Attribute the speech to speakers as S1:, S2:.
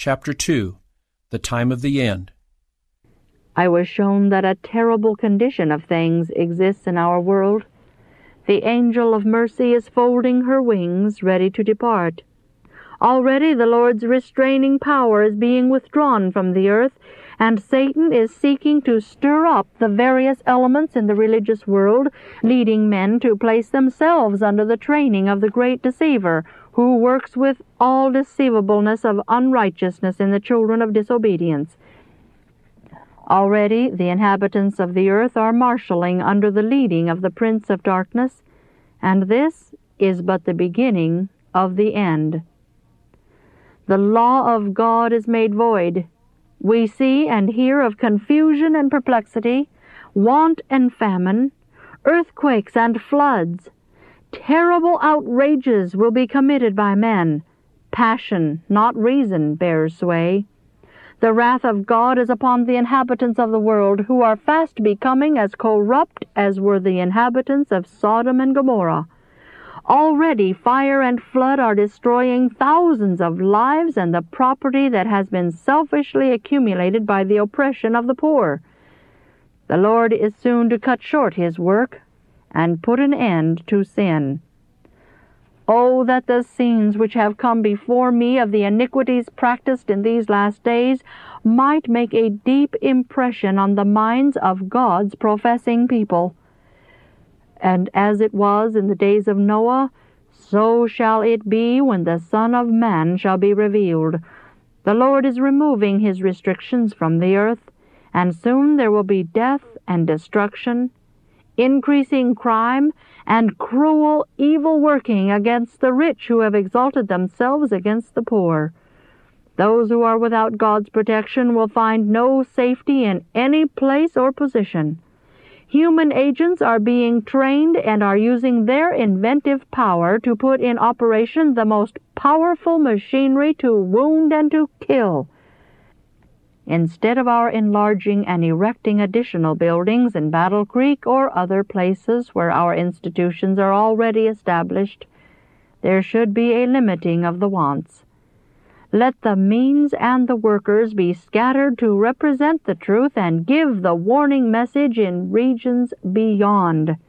S1: Chapter 2. The Time of the End.
S2: I was shown that a terrible condition of things exists in our world. The angel of mercy is folding her wings, ready to depart. Already the Lord's restraining power is being withdrawn from the earth, and Satan is seeking to stir up the various elements in the religious world, leading men to place themselves under the training of the great deceiver, who works with all deceivableness of unrighteousness in the children of disobedience. Already the inhabitants of the earth are marshalling under the leading of the Prince of Darkness, and this is but the beginning of the end. The law of God is made void. We see and hear of confusion and perplexity, want and famine, earthquakes and floods. Terrible outrages will be committed by men. Passion, not reason, bears sway. The wrath of God is upon the inhabitants of the world, who are fast becoming as corrupt as were the inhabitants of Sodom and Gomorrah. Already fire and flood are destroying thousands of lives and the property that has been selfishly accumulated by the oppression of the poor. The Lord is soon to cut short his work and put an end to sin. Oh, that the scenes which have come before me of the iniquities practiced in these last days might make a deep impression on the minds of God's professing people. And as it was in the days of Noah, so shall it be when the Son of Man shall be revealed. The Lord is removing his restrictions from the earth, and soon there will be death and destruction, increasing crime, and cruel evil working against the rich who have exalted themselves against the poor. Those who are without God's protection will find no safety in any place or position. Human agents are being trained and are using their inventive power to put in operation the most powerful machinery to wound and to kill. Instead of our enlarging and erecting additional buildings in Battle Creek or other places where our institutions are already established, there should be a limiting of the wants. Let the means and the workers be scattered to represent the truth and give the warning message in regions beyond.